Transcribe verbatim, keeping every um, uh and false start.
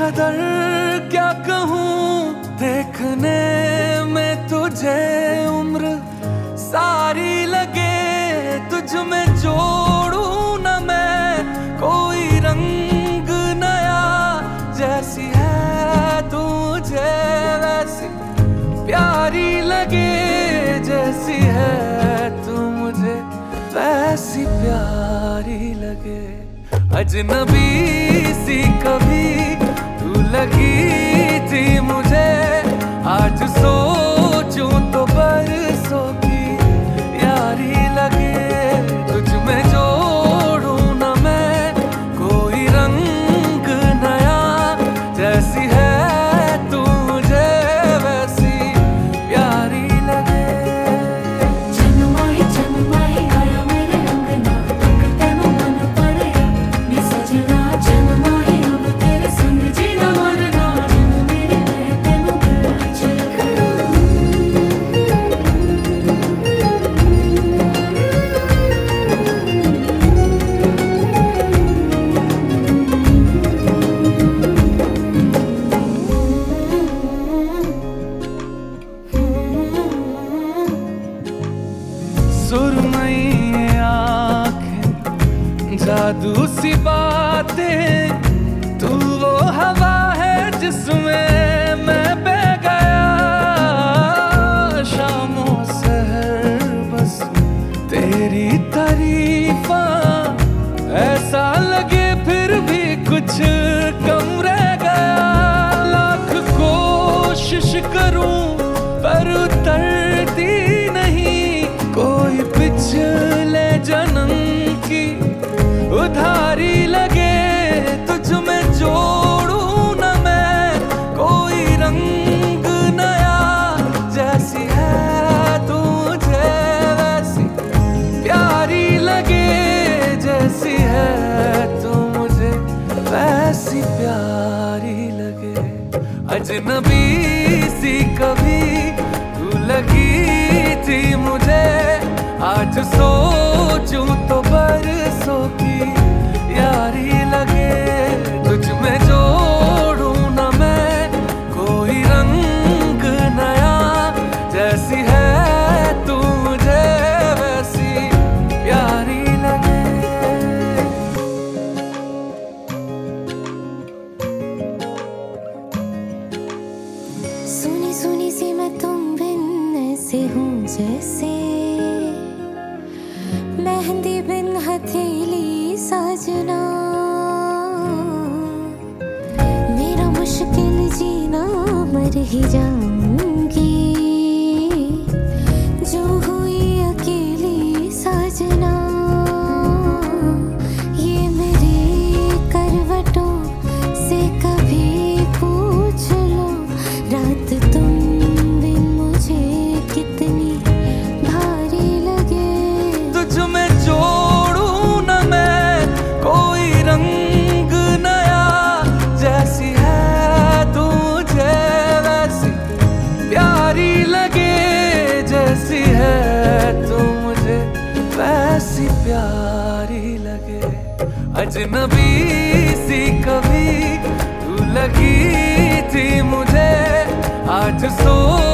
कदर क्या कहूँ, देखने में तुझे उम्र सारी लगे। तुझ में जोड़ूं न मैं कोई रंग नया, जैसी है तुझे वैसी प्यारी लगे। जैसी है तू मुझे वैसी प्यारी लगे। अजनबी सी कभी तू लगी थी मुझे, आज सोचूं तो बरसों की यारी लगे। तुझ में जोड़ूं न मैं कोई रंग नया, जैसी है तू मुझे वैसी प्यारी लगे। जन्माई जन्माई आया मेरे अंगना, तेनू मन पड़े नी सजना। जन्माई अब तेरे संग जीना मरना, जन्म मेरे मैं तेनू गले च रखना। सुरमई आँखें, जादू सी बातें, तू वो हवा है जिसमें मैं बह गया। शामों सहर बस तेरी तारीफा, ऐसा लगे फिर भी कुछ कम रह गया। लाख कोशिश करूं पर उतरती नहीं कोई पिछले जन्म की उधारी लगे। तुझ में जोड़ूं न मैं कोई रंग नया, जैसी है तुझे वैसी प्यारी लगे। जैसी है तू मुझे वैसी प्यारी लगे। अजनबी सी कभी तू लगी थी मुझे, आज सोचूं तो बरसों की यारी लगे। तुझ में जोड़ूं न मैं कोई रंग नया, जैसी है तू मुझे वैसी प्यारी लगे। सुनी सुनी सी मैं तुम बिन ऐसे हूँ जैसे मेहंदी बिन हथेली साजना। मेरा मुश्किल जीना मर ही जाऊंगी जो हुई अकेली साजना। ये मेरी करवटों से कभी पूछ लो, रात तुम बिन मुझे कितनी भारी लगे। तुझ में जोड़ूं न मैं कोई रंग नया, जैसी है तुझे वैसी प्यारी लगे। जैसी है तू मुझे वैसी प्यारी लगे। अजनबी सी कभी तू लगी थी मुझे, आज सो